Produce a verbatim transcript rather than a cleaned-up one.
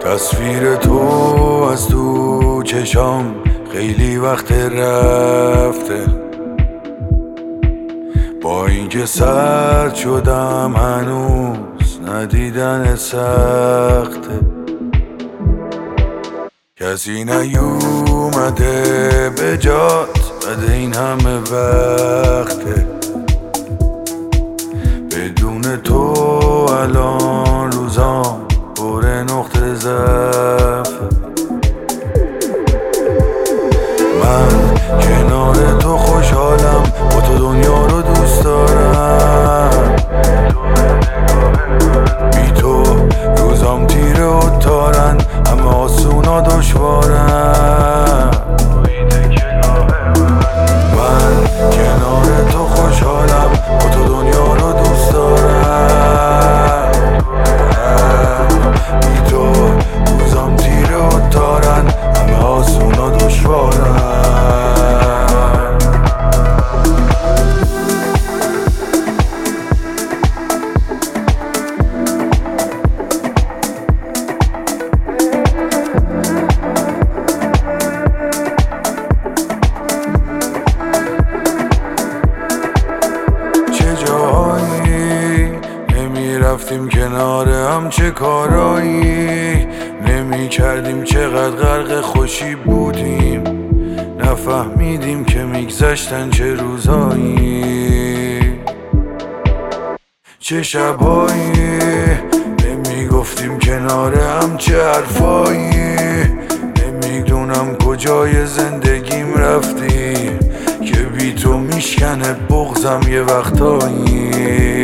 تصویر تو از تو چشام خیلی وقت رفته، با اینکه سرد شدم هنوز ندیدن سخته. کسی نیومده به جات بعد این همه وقته، بدون تو الان روزام پر نقطه ضعفه. من کنار تو خوشحالم، با تو دنیا رو دوست دارم، بی تو روزام تیره و تارن، همه آسونا دشوارن. من کنار تو خوشحالم، با تو دنیا رو دوست دارم، بی تو روزام تیره و تارن، همه آسونا دشوارن. رفتیم کنار هم چه کارایی نمی کردیم، چقدر غرق خوشی بودیم، نفهمیدیم که میگذشتن چه روزایی، چه شبایی نمی گفتیم کنار هم چه حرفایی. نمیدونم کجای زندگیم رفتی که بی تو میشکنه بغضم یه وقتایی.